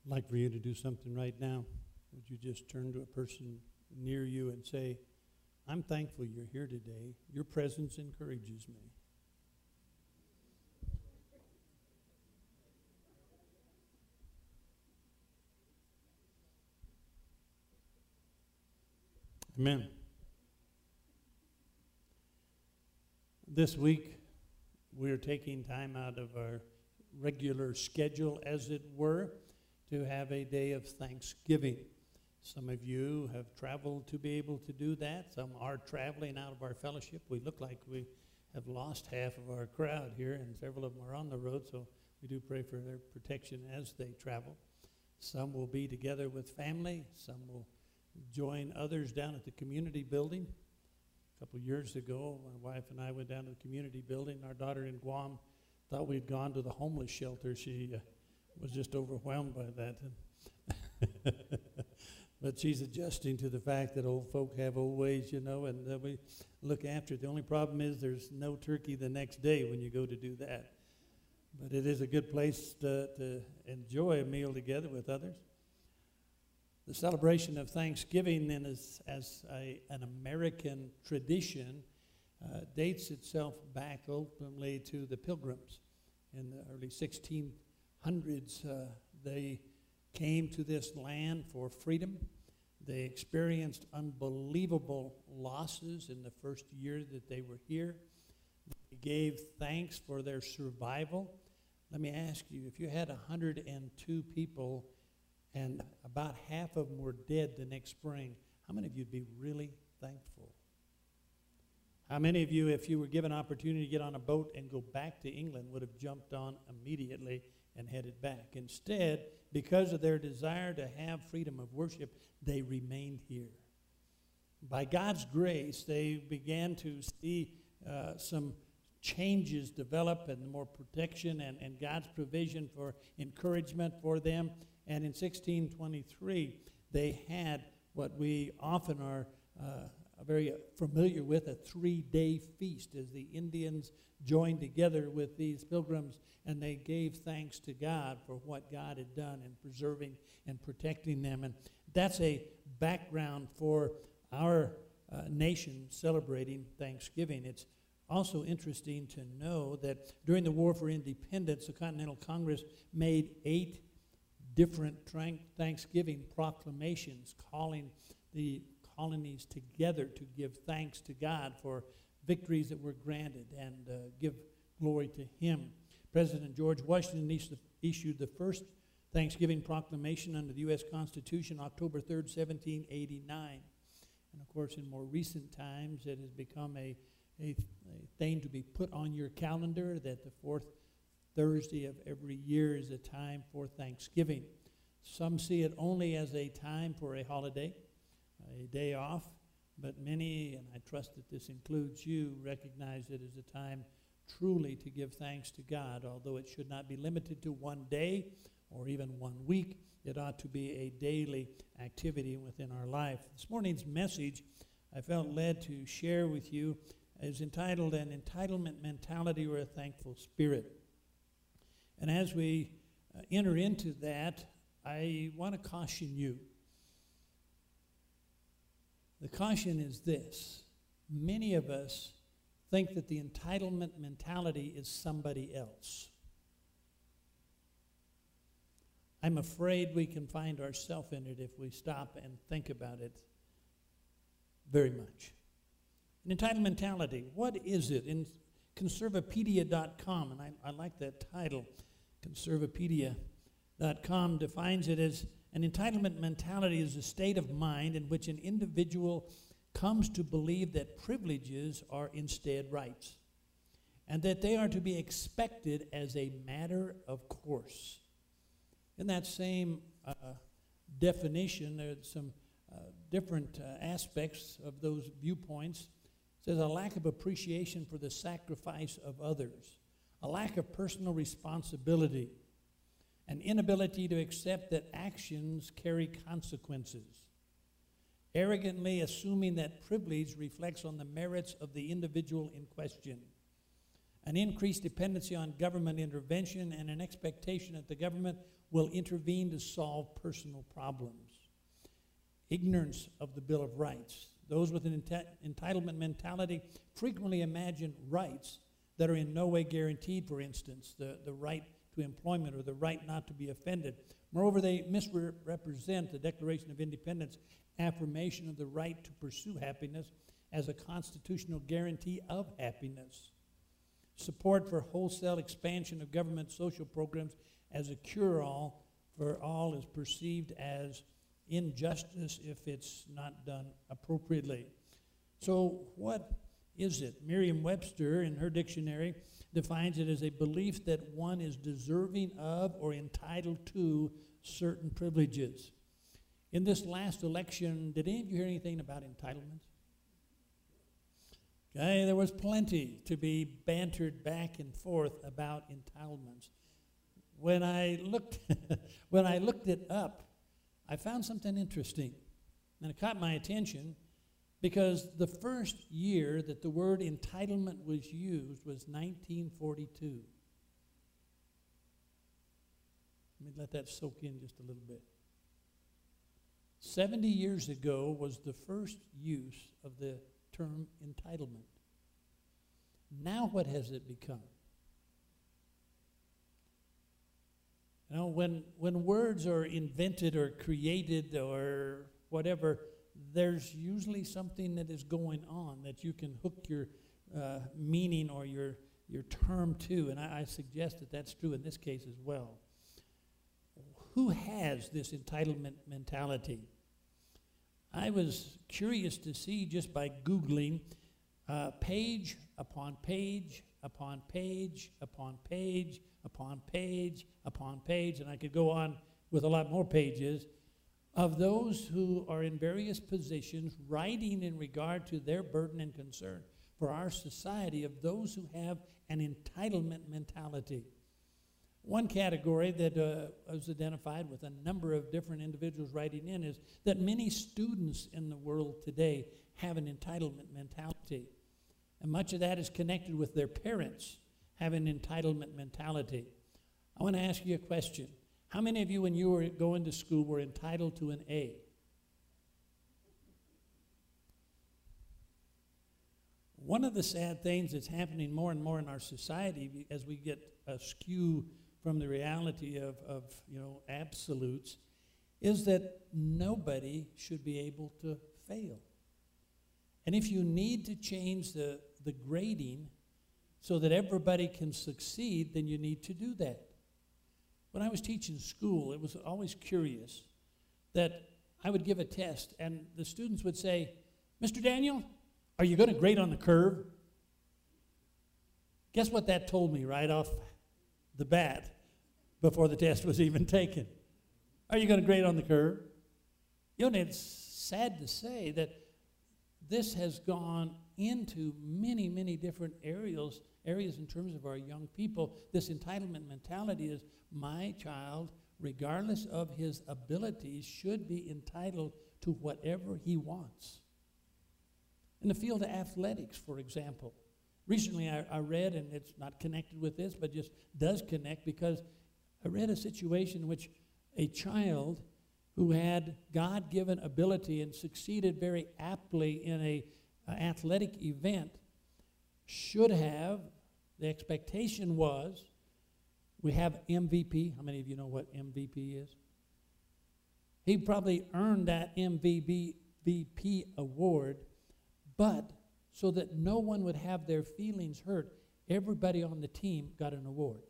I'd like for you to do something right now. Would you just turn to a person near you and say, I'm thankful you're here today. Your presence encourages me. Amen. This week, we're taking time out of our regular schedule, as it were, to have a day of Thanksgiving. Some of you have traveled to be able to do that. Some are traveling out of our fellowship. We look like we have lost half of our crowd here, and several of them are on the road, so we do pray for their protection as they travel. Some will be together with family. Some will join others down at the community building. A couple years ago, my wife and I went down to the community building. Our daughter in Guam thought we'd gone to the homeless shelter. She was just overwhelmed by that. But she's adjusting to the fact that old folk have old ways, you know, and we look after it. The only problem is there's no turkey the next day when you go to do that. But it is a good place to enjoy a meal together with others. The celebration of Thanksgiving then is, as an American tradition, dates itself back ultimately to the Pilgrims. In the early 1600s, they came to this land for freedom. They experienced unbelievable losses in the first year that they were here. They gave thanks for their survival. Let me ask you, if you had 102 people and about half of them were dead the next spring, how many of you would be really thankful? How many of you, if you were given an opportunity to get on a boat and go back to England, would have jumped on immediately and headed back? Instead, because of their desire to have freedom of worship, they remained here. By God's grace, they began to see some changes develop and more protection and God's provision for encouragement for them. And in 1623, they had what we often are very familiar with, a 3-day feast, as the Indians joined together with these pilgrims, and they gave thanks to God for what God had done in preserving and protecting them. And that's a background for our nation celebrating Thanksgiving. It's also interesting to know that during the War for Independence, the Continental Congress made 8 different Thanksgiving proclamations calling the colonies together to give thanks to God for victories that were granted and give glory to Him. President George Washington issued the first Thanksgiving proclamation under the U.S. Constitution October 3rd, 1789. And of course, in more recent times, it has become a thing to be put on your calendar that the fourth Thursday of every year is a time for Thanksgiving. Some see it only as a time for a holiday, a day off, but many, and I trust that this includes you, recognize it as a time truly to give thanks to God. Although it should not be limited to one day or even 1 week, it ought to be a daily activity within our life. This morning's message I felt led to share with you is entitled An Entitlement Mentality or a Thankful Spirit. And as we enter into that, I want to caution you. The caution is this: many of us think that the entitlement mentality is somebody else. I'm afraid we can find ourselves in it if we stop and think about it very much. An entitlement mentality, what is it? In Conservapedia.com, and I like that title, Conservapedia.com defines it as an entitlement mentality is a state of mind in which an individual comes to believe that privileges are instead rights, and that they are to be expected as a matter of course. In that same definition, there's some different aspects of those viewpoints. It says a lack of appreciation for the sacrifice of others, a lack of personal responsibility, an inability to accept that actions carry consequences, arrogantly assuming that privilege reflects on the merits of the individual in question, an increased dependency on government intervention, and an expectation that the government will intervene to solve personal problems. Ignorance of the Bill of Rights. Those with an entitlement mentality frequently imagine rights that are in no way guaranteed, for instance, the right to employment or the right not to be offended. Moreover, they misrepresent the Declaration of Independence affirmation of the right to pursue happiness as a constitutional guarantee of happiness. Support for wholesale expansion of government social programs as a cure-all for all is perceived as injustice if it's not done appropriately. So what is it? Merriam-Webster, in her dictionary, defines it as a belief that one is deserving of or entitled to certain privileges. In this last election, did any of you hear anything about entitlements? Okay, there was plenty to be bantered back and forth about entitlements. When I looked it up, I found something interesting, and it caught my attention because the first year that the word entitlement was used was 1942. Let me let that soak in just a little bit. 70 years ago was the first use of the term entitlement. Now what has it become? You know, when words are invented or created or whatever, there's usually something that is going on that you can hook your meaning or your term to, and I suggest that that's true in this case as well. Who has this entitlement mentality? I was curious to see just by Googling page upon page upon page upon page upon page upon page, and I could go on with a lot more pages, of those who are in various positions writing in regard to their burden and concern for our society, of those who have an entitlement mentality. One category that was identified with a number of different individuals writing in is that many students in the world today have an entitlement mentality. And much of that is connected with their parents having an entitlement mentality. I want to ask you a question. How many of you, when you were going to school, were entitled to an A? One of the sad things that's happening more and more in our society as we get askew from the reality of absolutes is that nobody should be able to fail. And if you need to change the grading so that everybody can succeed, then you need to do that. When I was teaching school, it was always curious that I would give a test, and the students would say, "Mr. Daniel, are you going to grade on the curve?" Guess what that told me right off the bat before the test was even taken? Are you going to grade on the curve? You know, it's sad to say that this has gone into many, many different areas in terms of our young people. This entitlement mentality is, my child, regardless of his abilities, should be entitled to whatever he wants. In the field of athletics, for example, recently I read, and it's not connected with this, but just does connect, because I read a situation in which a child who had God-given ability and succeeded very aptly in an athletic event should have, the expectation was, we have MVP. How many of you know what MVP is? He probably earned that MVP award, but so that no one would have their feelings hurt, everybody on the team got an award.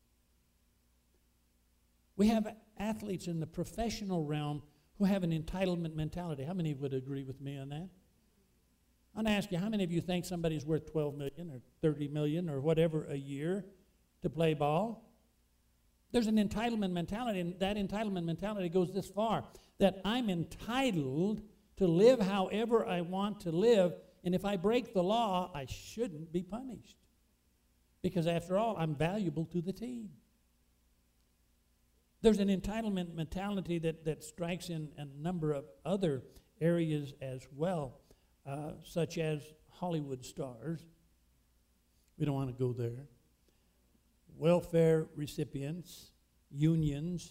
We have athletes in the professional realm who have an entitlement mentality. How many would agree with me on that? I want to ask you, how many of you think somebody's worth $12 million or $30 million or whatever a year to play ball? There's an entitlement mentality, and that entitlement mentality goes this far, that I'm entitled to live however I want to live, and if I break the law, I shouldn't be punished. Because after all, I'm valuable to the team. There's an entitlement mentality that strikes in a number of other areas as well, such as Hollywood stars We don't want to go there. Welfare recipients, unions,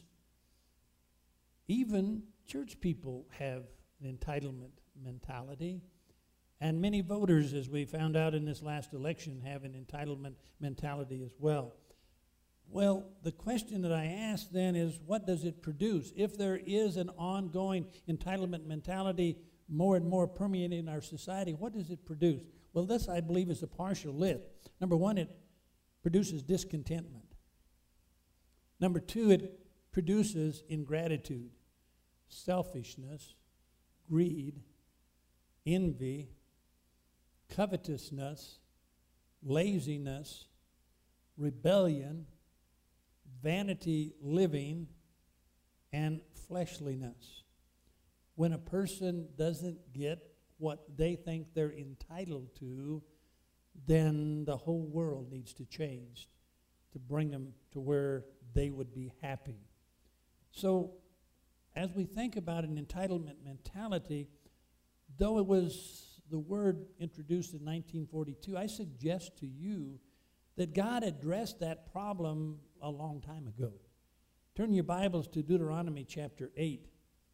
even church people have an entitlement mentality. And many voters, as we found out in this last election, have an entitlement mentality as well. Well, the question that I ask then is, what does it produce? If there is an ongoing entitlement mentality more and more permeating our society, what does it produce? Well, this, I believe, is a partial list. Number one, it produces discontentment. Number two, it produces ingratitude, selfishness, greed, envy, covetousness, laziness, rebellion, vanity living, and fleshliness. When a person doesn't get what they think they're entitled to, then the whole world needs to change to bring them to where they would be happy. So, as we think about an entitlement mentality, though it was the word introduced in 1942, I suggest to you that God addressed that problem a long time ago. Turn your Bibles to Deuteronomy chapter 8.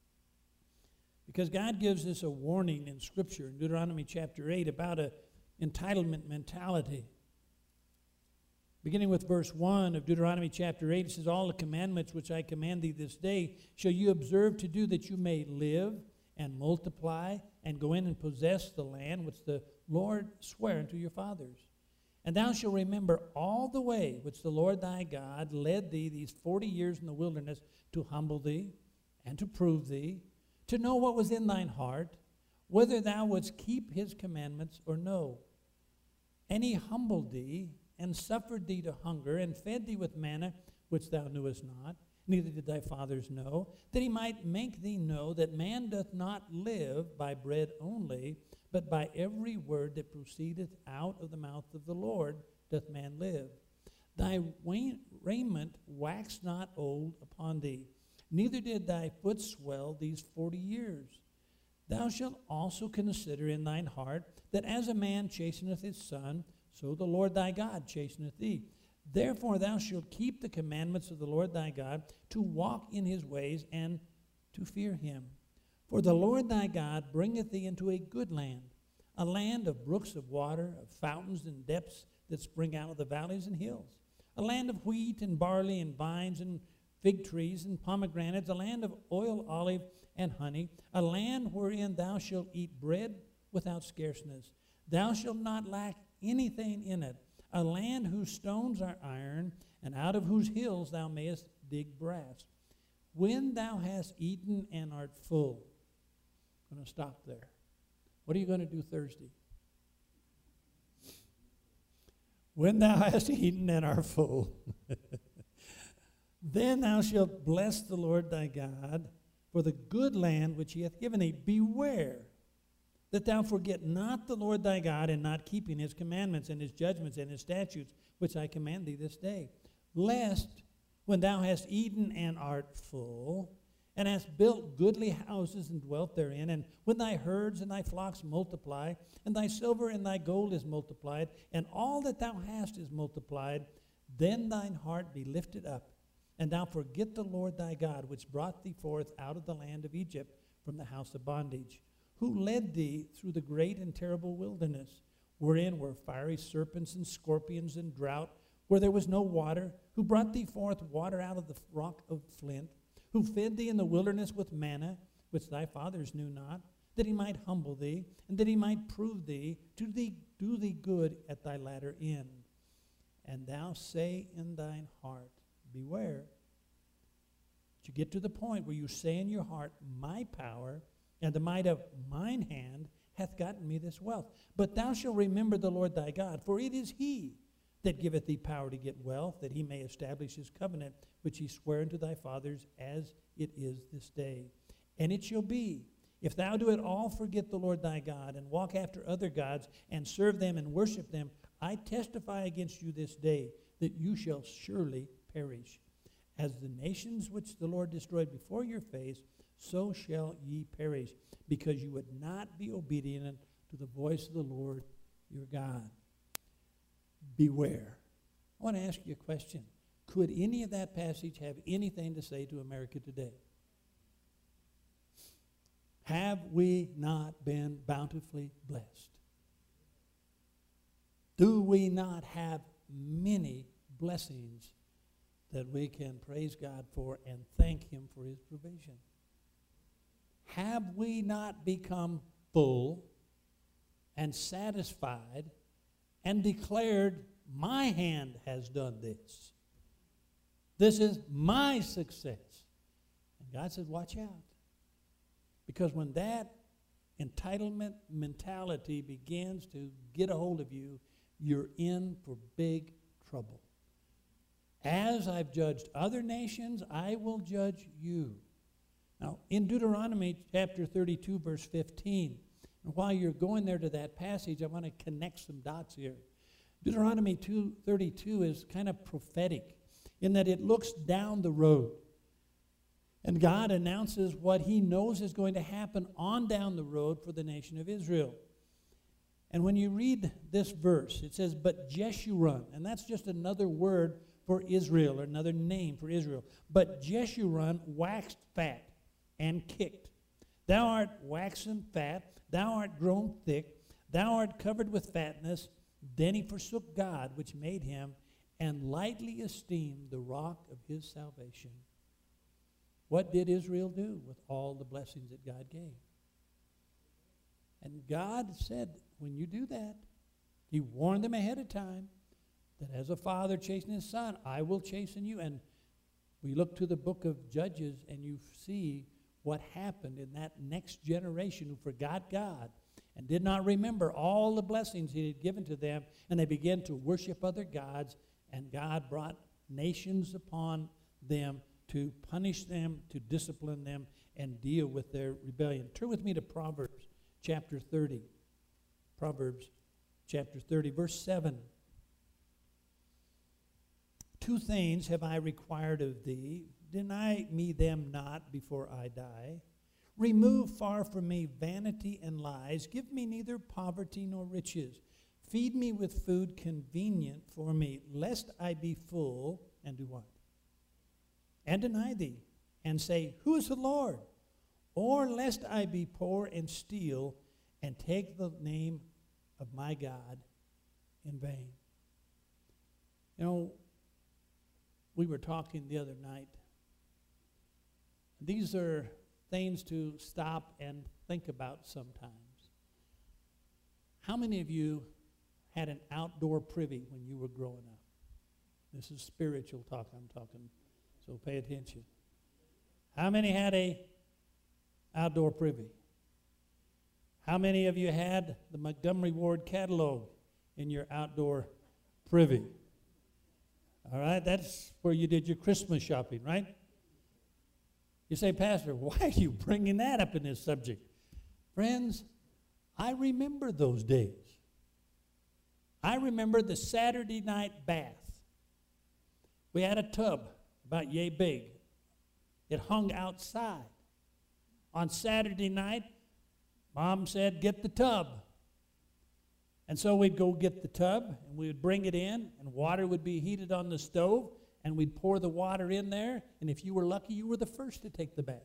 Because God gives us a warning in Scripture in Deuteronomy chapter 8 about an entitlement mentality. Beginning with verse 1 of Deuteronomy chapter 8, it says, "All the commandments which I command thee this day shall you observe to do, that you may live and multiply and go in and possess the land which the Lord sware unto your fathers. And thou shalt remember all the way which the Lord thy God led thee these 40 years in the wilderness, to humble thee and to prove thee, to know what was in thine heart, whether thou wouldst keep his commandments or no. And he humbled thee, and suffered thee to hunger, and fed thee with manna which thou knewest not, neither did thy fathers know, that he might make thee know that man doth not live by bread only, but by every word that proceedeth out of the mouth of the Lord doth man live. Thy raiment waxed not old upon thee, neither did thy foot swell these 40 years. Thou shalt also consider in thine heart that as a man chasteneth his son, so the Lord thy God chasteneth thee. Therefore thou shalt keep the commandments of the Lord thy God, to walk in his ways and to fear him. For the Lord thy God bringeth thee into a good land, a land of brooks of water, of fountains and depths that spring out of the valleys and hills, a land of wheat and barley and vines and fig trees and pomegranates, a land of oil, olive, and honey, a land wherein thou shalt eat bread without scarceness. Thou shalt not lack anything in it, a land whose stones are iron, and out of whose hills thou mayest dig brass. When thou hast eaten and art full." I'm going to stop there. What are you going to do Thursday? When thou hast eaten and art full, then thou shalt bless the Lord thy God for the good land which he hath given thee. Beware that thou forget not the Lord thy God, in not keeping his commandments and his judgments and his statutes, which I command thee this day. Lest, when thou hast eaten and art full, and hast built goodly houses and dwelt therein, and when thy herds and thy flocks multiply, and thy silver and thy gold is multiplied, and all that thou hast is multiplied, then thine heart be lifted up, and thou forget the Lord thy God, which brought thee forth out of the land of Egypt from the house of bondage, who led thee through the great and terrible wilderness, wherein were fiery serpents and scorpions and drought, where there was no water, who brought thee forth water out of the rock of flint, who fed thee in the wilderness with manna, which thy fathers knew not, that he might humble thee, and that he might prove thee, to do thee good at thy latter end. And thou say in thine heart, beware. But you get to the point where you say in your heart, my power and the might of mine hand hath gotten me this wealth. But thou shalt remember the Lord thy God, for it is he that giveth thee power to get wealth, that he may establish his covenant, which he sware unto thy fathers, as it is this day. And it shall be, if thou do at all forget the Lord thy God, and walk after other gods, and serve them and worship them, I testify against you this day, that you shall surely perish. As the nations which the Lord destroyed before your face, so shall ye perish, because you would not be obedient to the voice of the Lord your God. beware. I want to ask you a question. Could any of that passage have anything to say to America today? Have we not been bountifully blessed? Do we not have many blessings that we can praise God for and thank Him for His provision? Have we not become full and satisfied and declared, my hand has done this? This is my success. And God says, watch out. Because when that entitlement mentality begins to get a hold of you, you're in for big trouble. As I've judged other nations, I will judge you. Now, in Deuteronomy chapter 32, verse 15, and while you're going there to that passage, I want to connect some dots here. Deuteronomy 2:32 is kind of prophetic in that it looks down the road. And God announces what He knows is going to happen on down the road for the nation of Israel. And when you read this verse, it says, but Jeshurun, and that's just another word for Israel, or another name for Israel. But Jeshurun waxed fat and kicked. Thou art waxen fat, thou art grown thick, thou art covered with fatness. Then he forsook God, which made him, and lightly esteemed the rock of his salvation. What did Israel do with all the blessings that God gave? And God said, when you do that, He warned them ahead of time that as a father chastening his son, I will chasten you. And we look to the book of Judges, and you see what happened in that next generation who forgot God and did not remember all the blessings He had given to them, and they began to worship other gods, and God brought nations upon them to punish them, to discipline them, and deal with their rebellion. Turn with me to Proverbs chapter 30. Proverbs chapter 30, verse 7. Two things have I required of thee. Deny me them not before I die. Remove far from me vanity and lies. Give me neither poverty nor riches. Feed me with food convenient for me, lest I be full, and do what? And deny thee, and say, who is the Lord? Or lest I be poor and steal, and take the name of my God in vain. You know, we were talking the other night. These are things to stop and think about sometimes. How many of you had an outdoor privy when you were growing up? This is spiritual talk I'm talking, so pay attention. How many had a outdoor privy? How many of you had the Montgomery Ward catalog in your outdoor privy? All right, that's where you did your Christmas shopping, right? You say, Pastor, why are you bringing that up in this subject? Friends, I remember those days. I remember the Saturday night bath. We had a tub about yay big. It hung outside. On Saturday night, Mom said, get the tub. And so we'd go get the tub, and we would bring it in, and water would be heated on the stove, and we'd pour the water in there, and if you were lucky, you were the first to take the bath.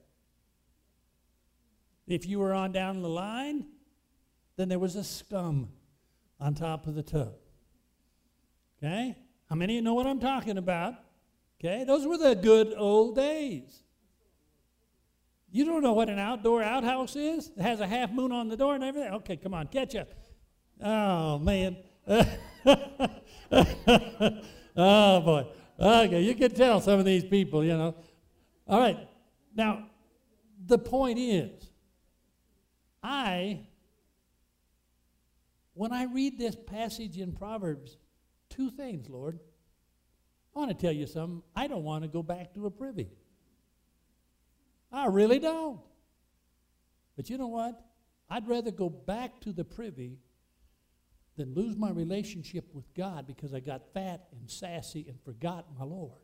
If you were on down the line, then there was a scum on top of the tub. Okay? How many of you know what I'm talking about? Okay? Those were the good old days. You don't know what an outdoor outhouse is? It has a half moon on the door and everything? Okay, come on, catch up. Oh, man. Oh, boy. Okay, you can tell some of these people, you know. All right. Now, the point is, when I read this passage in Proverbs, two things, Lord. I want to tell you something. I don't want to go back to a privy. I really don't. But you know what? I'd rather go back to the privy than lose my relationship with God because I got fat and sassy and forgot my Lord.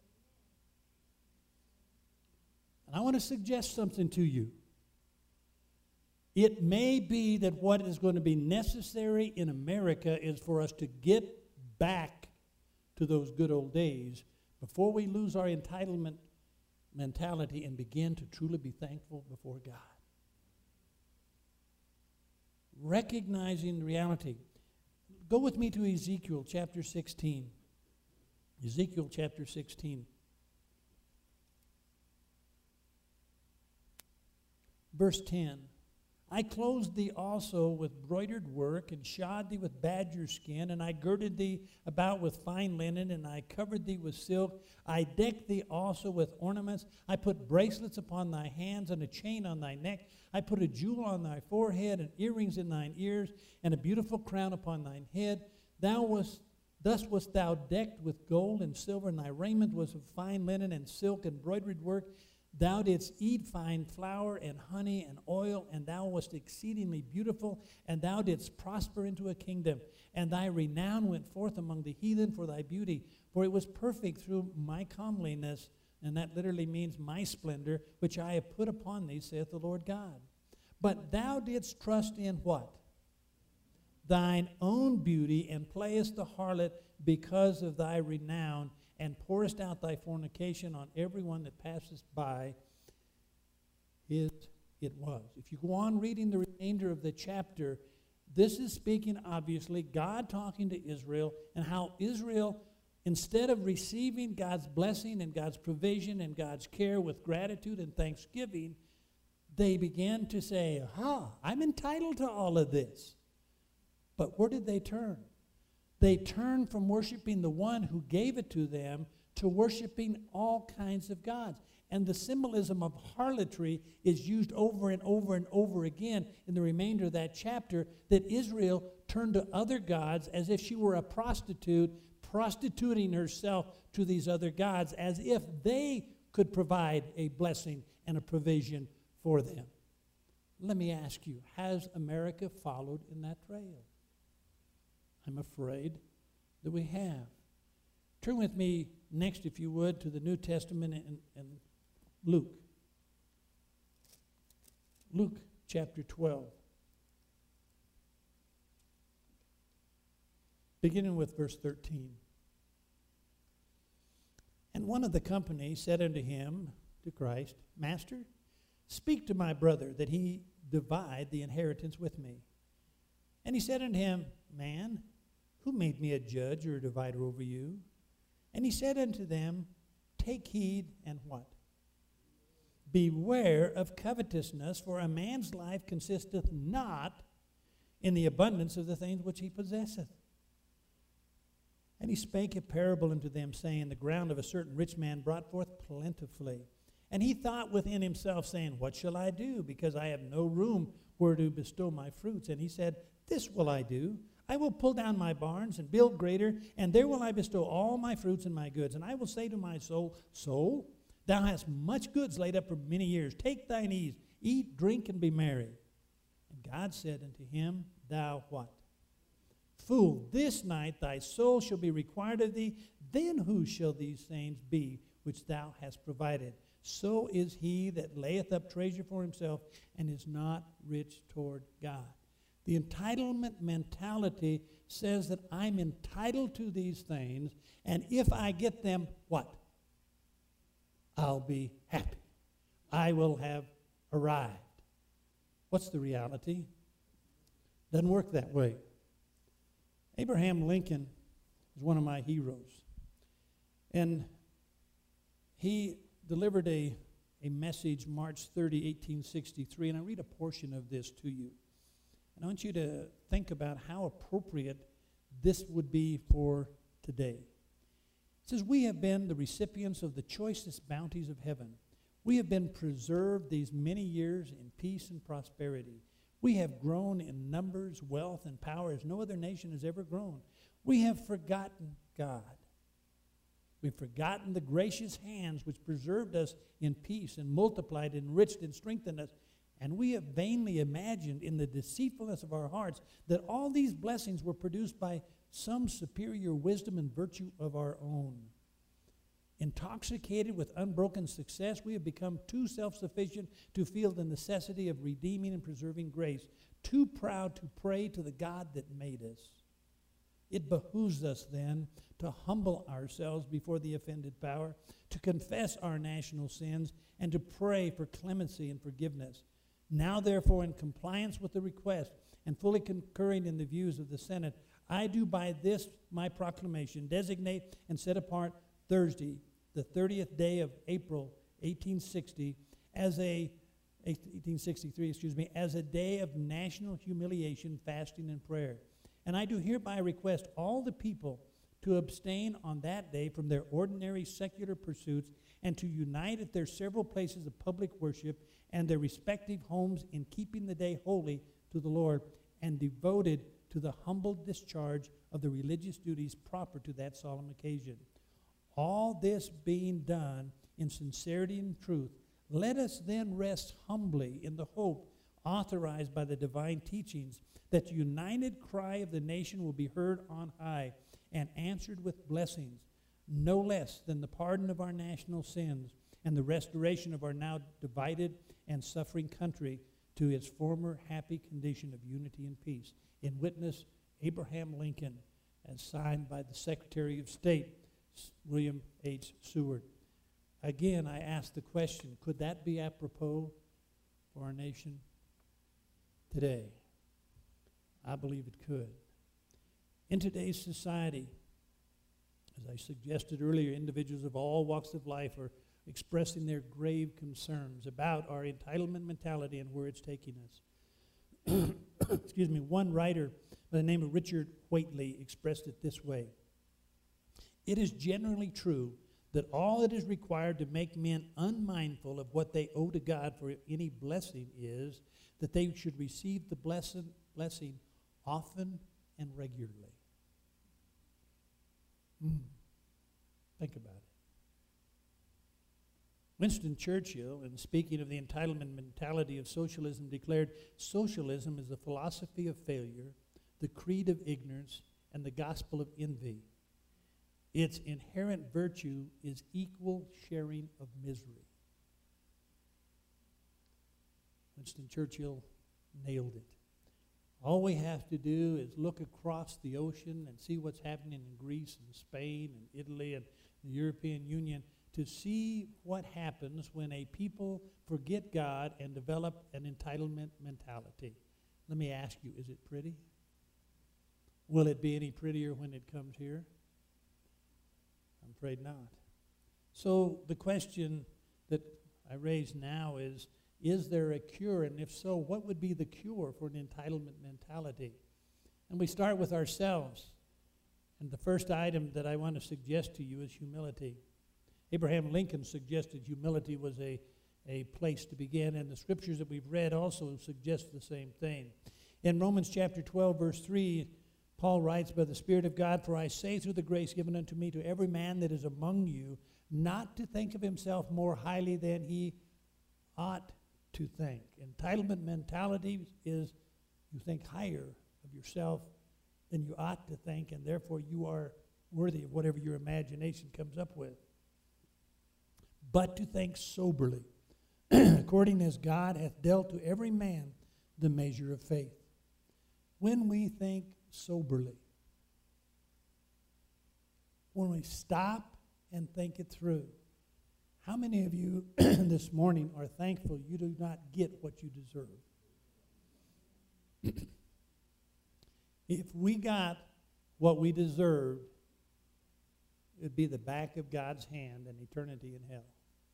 And I want to suggest something to you. It may be that what is going to be necessary in America is for us to get back to those good old days before we lose our entitlement mentality and begin to truly be thankful before God. Recognizing the reality. Go with me to Ezekiel chapter 16. Ezekiel chapter 16. Verse 10. I clothed thee also with broidered work, and shod thee with badger skin, and I girded thee about with fine linen, and I covered thee with silk. I decked thee also with ornaments. I put bracelets upon thy hands, and a chain on thy neck. I put a jewel on thy forehead, and earrings in thine ears, and a beautiful crown upon thine head. Thus wast thou decked with gold and silver, and thy raiment was of fine linen and silk and broidered work. Thou didst eat fine flour and honey and oil, and thou wast exceedingly beautiful, and thou didst prosper into a kingdom. And thy renown went forth among the heathen for thy beauty, for it was perfect through my comeliness, and that literally means my splendor, which I have put upon thee, saith the Lord God. But thou didst trust in what? Thine own beauty, and playest the harlot because of thy renown, and pourest out thy fornication on everyone that passeth by. It was. If you go on reading the remainder of the chapter, this is speaking, obviously, God talking to Israel, and how Israel, instead of receiving God's blessing and God's provision and God's care with gratitude and thanksgiving, they began to say, I'm entitled to all of this. But where did they turn? They turned from worshiping the one who gave it to them to worshiping all kinds of gods. And the symbolism of harlotry is used over and over and over again in the remainder of that chapter, that Israel turned to other gods as if she were a prostitute, prostituting herself to these other gods as if they could provide a blessing and a provision for them. Let me ask you, has America followed in that trail? I'm afraid that we have. Turn with me next, if you would, to the New Testament and Luke. Luke chapter 12. Beginning with verse 13. And one of the company said unto him, to Christ, Master, speak to my brother that he divide the inheritance with me. And he said unto him, Man, who made me a judge or a divider over you? And he said unto them, Take heed and what? Beware of covetousness, for a man's life consisteth not in the abundance of the things which he possesseth. And he spake a parable unto them, saying, The ground of a certain rich man brought forth plentifully. And he thought within himself, saying, What shall I do? Because I have no room where to bestow my fruits. And he said, This will I do. I will pull down my barns and build greater, and there will I bestow all my fruits and my goods. And I will say to my soul, Soul, thou hast much goods laid up for many years. Take thine ease, eat, drink, and be merry. And God said unto him, Thou what? Fool, this night thy soul shall be required of thee. Then whose shall these things be which thou hast provided? So is he that layeth up treasure for himself and is not rich toward God. The entitlement mentality says that I'm entitled to these things, and if I get them, what? I'll be happy. I will have arrived. What's the reality? Doesn't work that way. Abraham Lincoln is one of my heroes. And he delivered a message March 30, 1863, and I read a portion of this to you. And I want you to think about how appropriate this would be for today. It says, We have been the recipients of the choicest bounties of heaven. We have been preserved these many years in peace and prosperity. We have grown in numbers, wealth, and power as no other nation has ever grown. We have forgotten God. We've forgotten the gracious hands which preserved us in peace and multiplied, enriched, and strengthened us. And we have vainly imagined in the deceitfulness of our hearts that all these blessings were produced by some superior wisdom and virtue of our own. Intoxicated with unbroken success, we have become too self-sufficient to feel the necessity of redeeming and preserving grace, too proud to pray to the God that made us. It behooves us then to humble ourselves before the offended power, to confess our national sins, and to pray for clemency and forgiveness. Now, therefore, in compliance with the request and fully concurring in the views of the Senate, I do by this my proclamation designate and set apart Thursday, the 30th day of April, 1863, as a day of national humiliation, fasting, and prayer. And I do hereby request all the people to abstain on that day from their ordinary secular pursuits and to unite at their several places of public worship and their respective homes in keeping the day holy to the Lord and devoted to the humble discharge of the religious duties proper to that solemn occasion. All this being done in sincerity and truth, let us then rest humbly in the hope authorized by the divine teachings that the united cry of the nation will be heard on high and answered with blessings, no less than the pardon of our national sins and the restoration of our now divided and suffering country to its former happy condition of unity and peace. In witness, Abraham Lincoln, as signed by the Secretary of State, William H. Seward. Again, I ask the question, could that be apropos for our nation today? I believe it could. In today's society, as I suggested earlier, individuals of all walks of life are expressing their grave concerns about our entitlement mentality and where it's taking us. Excuse me, one writer by the name of Richard Whately expressed it this way. It is generally true that all that is required to make men unmindful of what they owe to God for any blessing is that they should receive the blessing often and regularly. Think about it. Winston Churchill, in speaking of the entitlement mentality of socialism, declared, "Socialism is the philosophy of failure, the creed of ignorance, and the gospel of envy. Its inherent virtue is equal sharing of misery." Winston Churchill nailed it. All we have to do is look across the ocean and see what's happening in Greece and Spain and Italy and the European Union to see what happens when a people forget God and develop an entitlement mentality. Let me ask you, is it pretty? Will it be any prettier when it comes here? I'm afraid not. So the question that I raise now is there a cure? And if so, what would be the cure for an entitlement mentality? And we start with ourselves. And the first item that I want to suggest to you is humility. Abraham Lincoln suggested humility was a place to begin, and the scriptures that we've read also suggest the same thing. In Romans chapter 12, verse 3, Paul writes, "By the Spirit of God, for I say through the grace given unto me to every man that is among you, not to think of himself more highly than he ought to think." Entitlement mentality is you think higher of yourself than you ought to think, and therefore you are worthy of whatever your imagination comes up with. But to think soberly, according as God hath dealt to every man the measure of faith. When we think soberly, when we stop and think it through, how many of you this morning are thankful you do not get what you deserve? If we got what we deserved, it would be the back of God's hand and eternity in hell.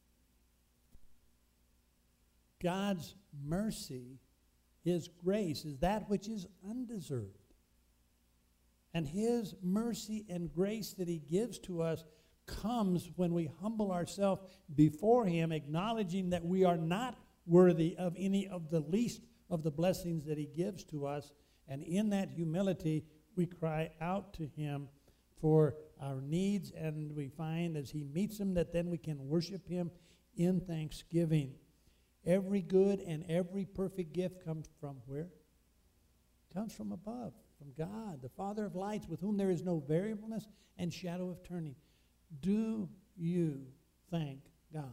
God's mercy, His grace, is that which is undeserved. And His mercy and grace that He gives to us comes when we humble ourselves before Him, acknowledging that we are not worthy of any of the least of the blessings that He gives to us. And in that humility, we cry out to Him for our needs, and we find as He meets them that then we can worship Him in thanksgiving. Every good and every perfect gift comes from where? It comes from above, from God, the Father of lights, with whom there is no variableness and shadow of turning. Do you thank God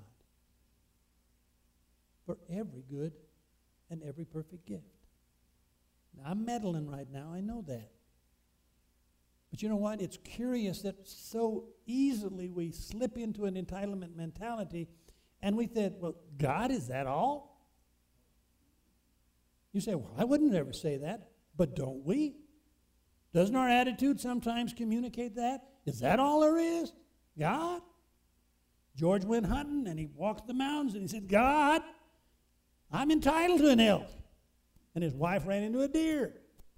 for every good and every perfect gift? Now, I'm meddling right now, I know that. But you know what? It's curious that so easily we slip into an entitlement mentality, and we said, well, God, is that all? You say, well, I wouldn't ever say that, but don't we? Doesn't our attitude sometimes communicate that? Is that all there is? God? George went hunting, and he walked the mountains, and he said, God, I'm entitled to an elk. And his wife ran into a deer.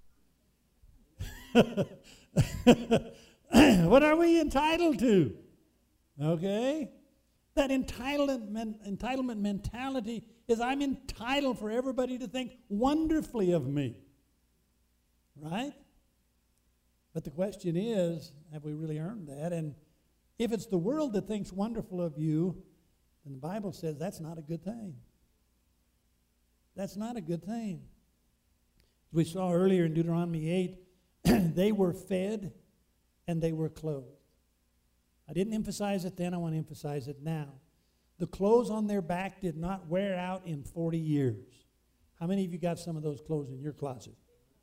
What are we entitled to? Okay? That entitlement mentality is I'm entitled for everybody to think wonderfully of me. Right? But the question is, have we really earned that? And if it's the world that thinks wonderful of you, then the Bible says that's not a good thing. That's not a good thing. As we saw earlier in Deuteronomy 8, they were fed and they were clothed. I didn't emphasize it then, I want to emphasize it now. The clothes on their back did not wear out in 40 years. How many of you got some of those clothes in your closet?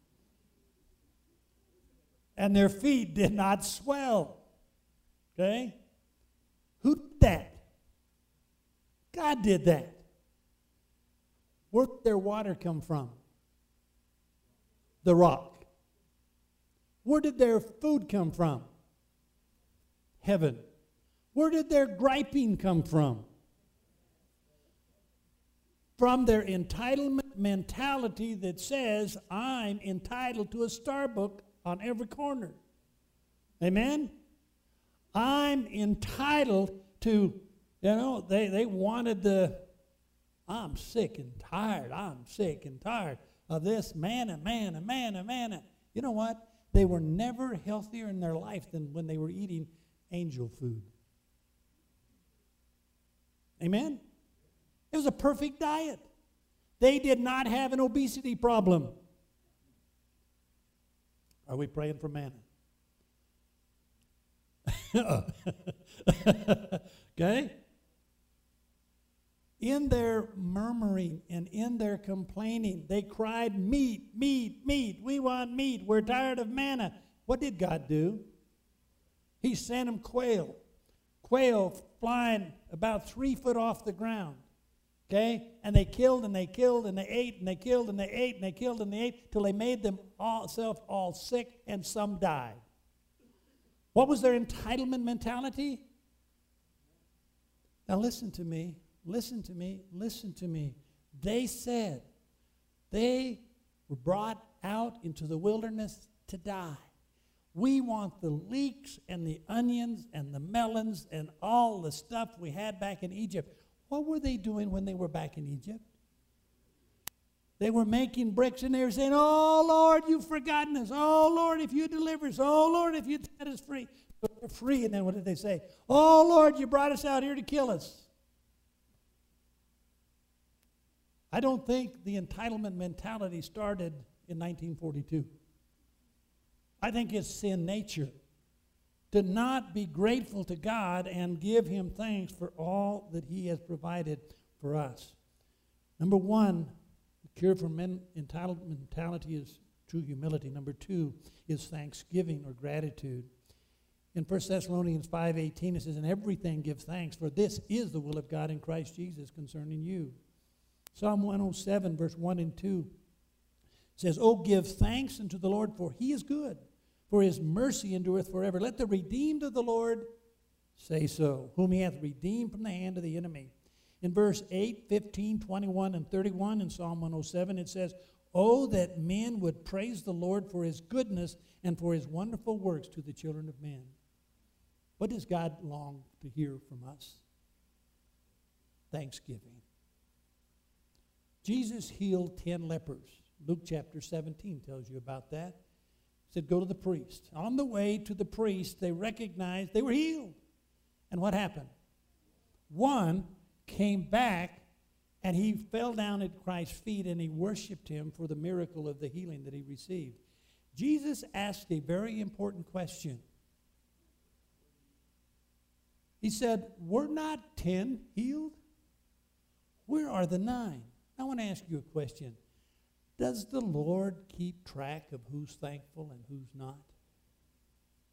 And their feet did not swell. Okay? Who did that? God did that. Where did their water come from? The rock. Where did their food come from? Heaven. Where did their griping come from? From their entitlement mentality that says, I'm entitled to a Starbucks on every corner. Amen? I'm entitled to, they wanted I'm sick and tired. I'm sick and tired of this manna. You know what? They were never healthier in their life than when they were eating angel food. Amen? It was a perfect diet. They did not have an obesity problem. Are we praying for manna? Okay? In their murmuring and in their complaining, they cried, meat, meat, meat. We want meat. We're tired of manna. What did God do? He sent them quail. Quail flying about 3 foot off the ground. Okay? And they killed and they killed and they ate and they killed and they ate and they killed and they ate till they made them all sick and some died. What was their entitlement mentality? Now listen to me. Listen to me. Listen to me. They said they were brought out into the wilderness to die. We want the leeks and the onions and the melons and all the stuff we had back in Egypt. What were they doing when they were back in Egypt? They were making bricks and they were saying, oh, Lord, you've forgotten us. Oh, Lord, if you deliver us. Oh, Lord, if you set us free. But they're free, and then what did they say? Oh, Lord, you brought us out here to kill us. I don't think the entitlement mentality started in 1942. I think it's sin nature to not be grateful to God and give Him thanks for all that He has provided for us. Number one, the cure for entitlement mentality is true humility. Number two is thanksgiving or gratitude. In 1 Thessalonians 5:18 it says, in everything give thanks, for this is the will of God in Christ Jesus concerning you. Psalm 107, verse 1 and 2 says, oh, give thanks unto the Lord, for He is good, for His mercy endureth forever. Let the redeemed of the Lord say so, whom He hath redeemed from the hand of the enemy. In verse 8, 15, 21, and 31 in Psalm 107, it says, oh, that men would praise the Lord for His goodness and for His wonderful works to the children of men. What does God long to hear from us? Thanksgiving. Jesus healed 10 lepers. Luke chapter 17 tells you about that. He said, go to the priest. On the way to the priest, they recognized they were healed. And what happened? One came back, and he fell down at Christ's feet, and he worshiped Him for the miracle of the healing that he received. Jesus asked a very important question. He said, were not 10 healed? Where are the 9? I want to ask you a question. Does the Lord keep track of who's thankful and who's not?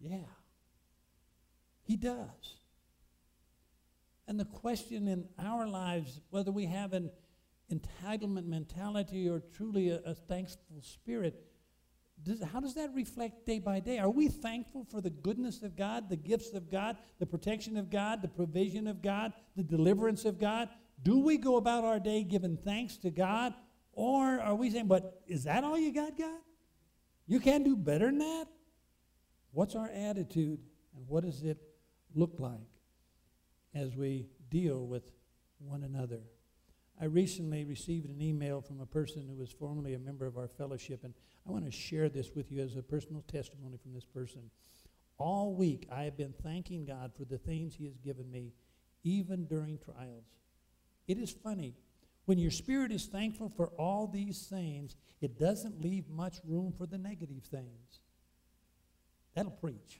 Yeah. He does. And the question in our lives, whether we have an entitlement mentality or truly a thankful spirit, how does that reflect day by day? Are we thankful for the goodness of God, the gifts of God, the protection of God, the provision of God, the deliverance of God? Do we go about our day giving thanks to God? Or are we saying, but is that all you got, God? You can't do better than that? What's our attitude, and what does it look like as we deal with one another? I recently received an email from a person who was formerly a member of our fellowship, and I want to share this with you as a personal testimony from this person. All week, I have been thanking God for the things He has given me, even during trials. It is funny. When your spirit is thankful for all these things, it doesn't leave much room for the negative things. That'll preach.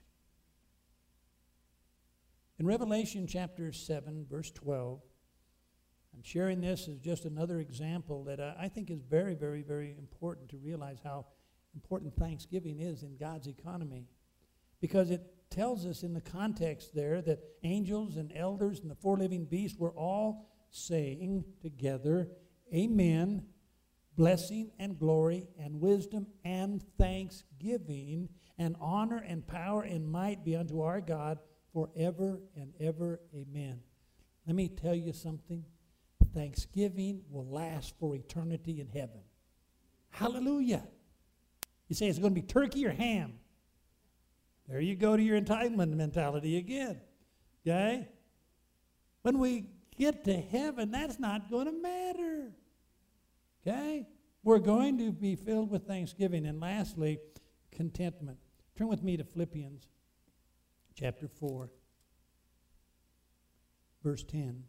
In Revelation chapter 7, verse 12, I'm sharing this as just another example that I think is very, very, very important to realize how important Thanksgiving is in God's economy. Because it tells us in the context there that angels and elders and the four living beasts were all saying together, Amen, blessing and glory and wisdom and thanksgiving and honor and power and might be unto our God forever and ever. Amen. Let me tell you something. Thanksgiving will last for eternity in heaven. Hallelujah. You say it's going to be turkey or ham. There you go to your entitlement mentality again. Okay? When we get to heaven, that's not going to matter. Okay? We're going to be filled with thanksgiving. And lastly, contentment. Turn with me to Philippians chapter 4, verse 10.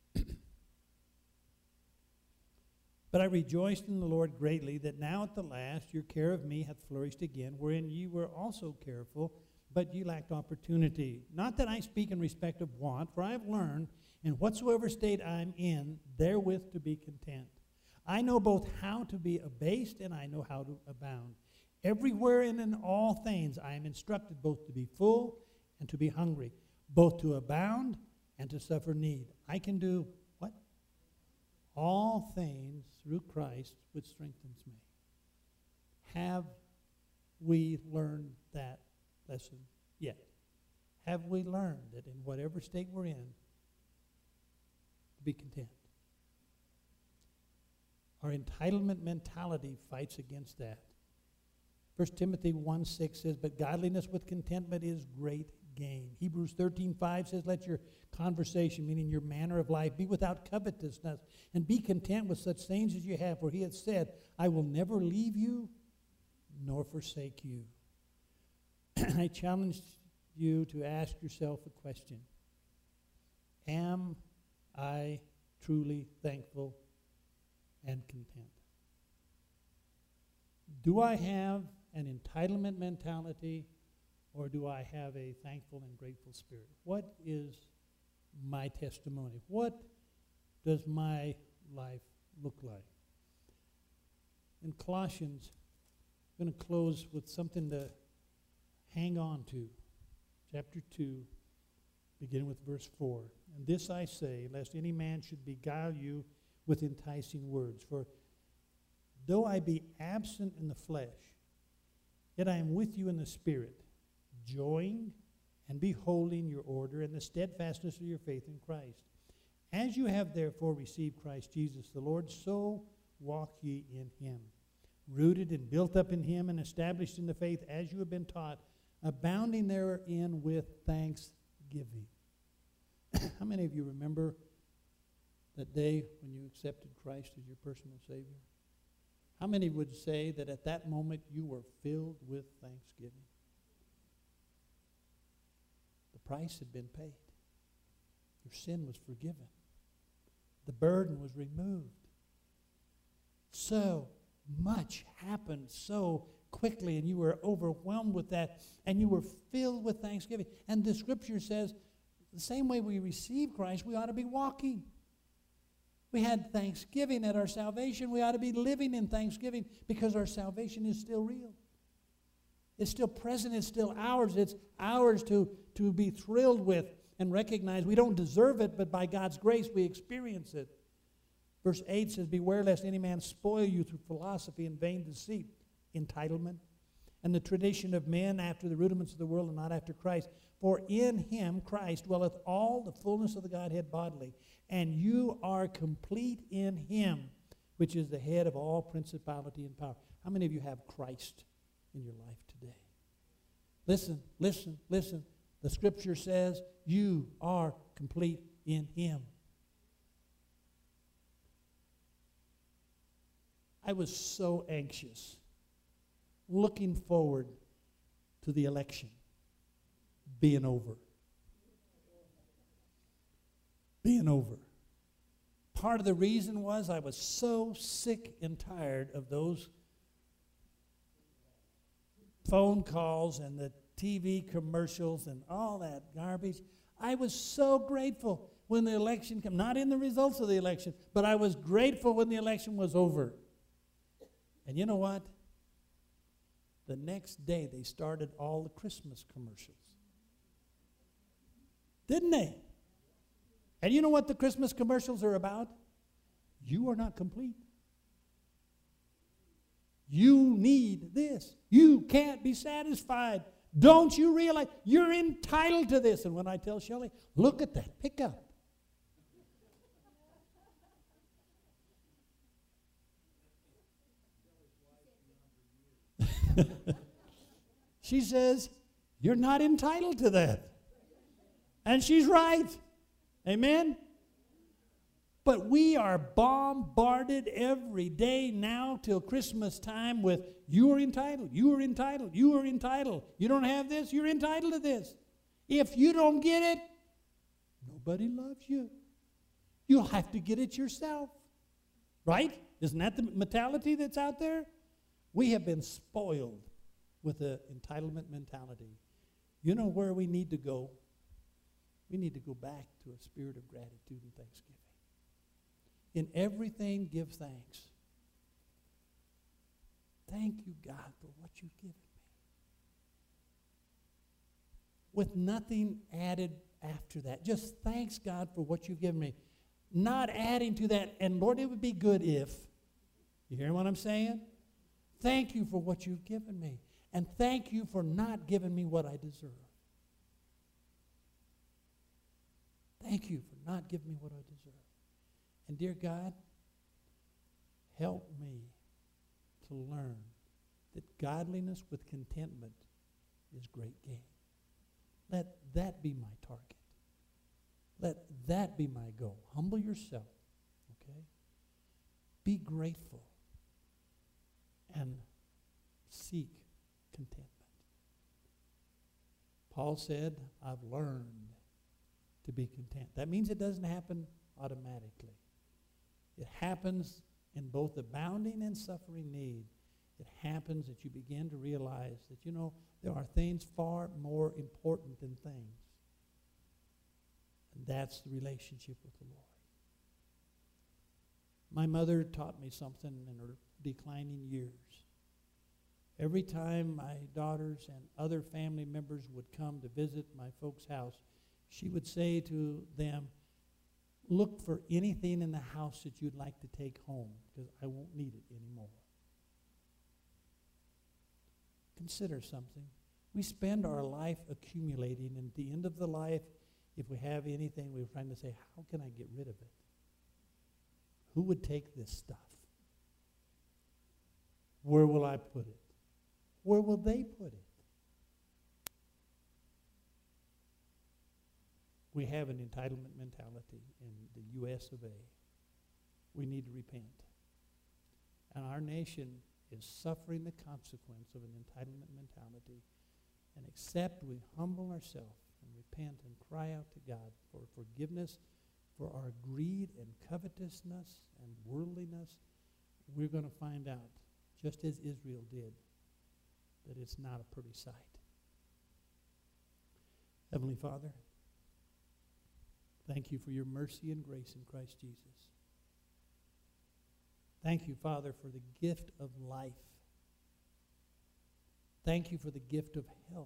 But I rejoiced in the Lord greatly that now at the last your care of me hath flourished again, wherein ye were also careful, but ye lacked opportunity. Not that I speak in respect of want, for I have learned in whatsoever state I am in, therewith to be content. I know both how to be abased and I know how to abound. Everywhere and in all things I am instructed both to be full and to be hungry, both to abound and to suffer need. I can do what? All things through Christ which strengthens me. Have we learned that lesson yet? Have we learned that in whatever state we're in, to be content? Our entitlement mentality fights against that. 1 Timothy 1:6 says, but godliness with contentment is great gain. Hebrews 13:5 says, let your conversation, meaning your manner of life, be without covetousness, and be content with such things as you have, for he hath said, I will never leave you nor forsake you. I challenge you to ask yourself a question. Am I truly thankful and content? Do I have an entitlement mentality, or do I have a thankful and grateful spirit? What is my testimony? What does my life look like? In Colossians, I'm going to close with something to hang on to. Chapter 2, beginning with verse 4. And this I say, lest any man should beguile you with enticing words. For though I be absent in the flesh, yet I am with you in the spirit, joying and beholding your order and the steadfastness of your faith in Christ. As you have therefore received Christ Jesus the Lord, so walk ye in him, rooted and built up in him and established in the faith as you have been taught, abounding therein with thanksgiving. How many of you remember that day when you accepted Christ as your personal Savior? How many would say that at that moment you were filled with thanksgiving? The price had been paid. Your sin was forgiven. The burden was removed. So much happened so quickly, and you were overwhelmed with that, and you were filled with thanksgiving. And the scripture says, the same way we receive Christ, we ought to be walking. We had thanksgiving at our salvation. We ought to be living in thanksgiving because our salvation is still real. It's still present. It's still ours. It's ours to be thrilled with and recognize. We don't deserve it, but by God's grace we experience it. Verse 8 says, beware lest any man spoil you through philosophy and vain deceit, entitlement, and the tradition of men after the rudiments of the world and not after Christ. For in him, Christ, dwelleth all the fullness of the Godhead bodily, and you are complete in him, which is the head of all principality and power. How many of you have Christ in your life today? Listen, listen, listen. The Scripture says you are complete in him. I was so anxious, looking forward to the election being over. Being over. Part of the reason was I was so sick and tired of those phone calls and the TV commercials and all that garbage. I was so grateful when the election came. Not in the results of the election, but I was grateful when the election was over. And you know what? The next day they started all the Christmas commercials. Didn't they? And you know what the Christmas commercials are about? You are not complete. You need this. You can't be satisfied. Don't you realize you're entitled to this? And when I tell Shelley, look at that pickup. She says, you're not entitled to that. And she's right. Amen? But we are bombarded every day now till Christmas time with, you are entitled, you are entitled, you are entitled. You don't have this, you're entitled to this. If you don't get it, nobody loves you. You'll have to get it yourself. Right? Isn't that the mentality that's out there? We have been spoiled with the entitlement mentality. You know where we need to go? We need to go back to a spirit of gratitude and thanksgiving. In everything, give thanks. Thank you, God, for what you've given me. With nothing added after that. Just thanks, God, for what you've given me. Not adding to that, and Lord, it would be good if. You hear what I'm saying? Thank you for what you've given me. And thank you for not giving me what I deserve. Thank you for not giving me what I deserve. And dear God, help me to learn that godliness with contentment is great gain. Let that be my target. Let that be my goal. Humble yourself, okay? Be grateful and seek contentment. Paul said, I've learned to be content. That means it doesn't happen automatically. It happens in both abounding and suffering need. It happens that you begin to realize that, you know, there are things far more important than things. And that's the relationship with the Lord. My mother taught me something in her declining years. Every time my daughters and other family members would come to visit my folks' house, she would say to them, look for anything in the house that you'd like to take home, because I won't need it anymore. Consider something. We spend our life accumulating, and at the end of the life, if we have anything, we're trying to say, how can I get rid of it? Who would take this stuff? Where will I put it? Where will they put it? We have an entitlement mentality in the U.S. of A. We need to repent. And our nation is suffering the consequence of an entitlement mentality. And except we humble ourselves and repent and cry out to God for forgiveness for our greed and covetousness and worldliness, we're going to find out, just as Israel did, that it's not a pretty sight. Heavenly Father, thank you for your mercy and grace in Christ Jesus. Thank you, Father, for the gift of life. Thank you for the gift of health.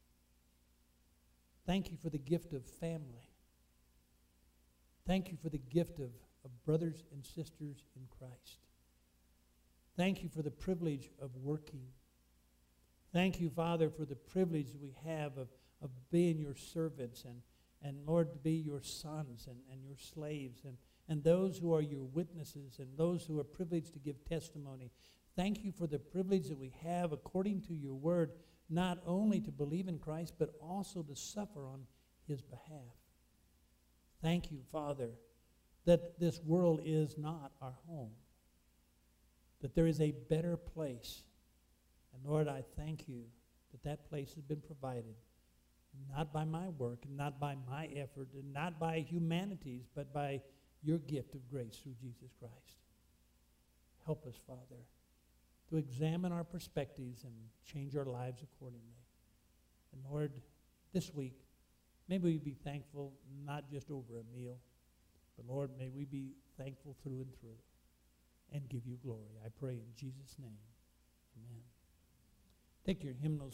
Thank you for the gift of family. Thank you for the gift of brothers and sisters in Christ. Thank you for the privilege of working. Thank you, Father, for the privilege we have of being your servants and Lord, to be your sons and your slaves and those who are your witnesses and those who are privileged to give testimony. Thank you for the privilege that we have according to your word, not only to believe in Christ, but also to suffer on his behalf. Thank you, Father, that this world is not our home, that there is a better place. And Lord, I thank you that that place has been provided, not by my work, and not by my effort, and not by humanities, but by your gift of grace through Jesus Christ. Help us, Father, to examine our perspectives and change our lives accordingly. And Lord, this week, may we be thankful not just over a meal, but Lord, may we be thankful through and through and give you glory. I pray in Jesus' name. Amen. Take your hymnals.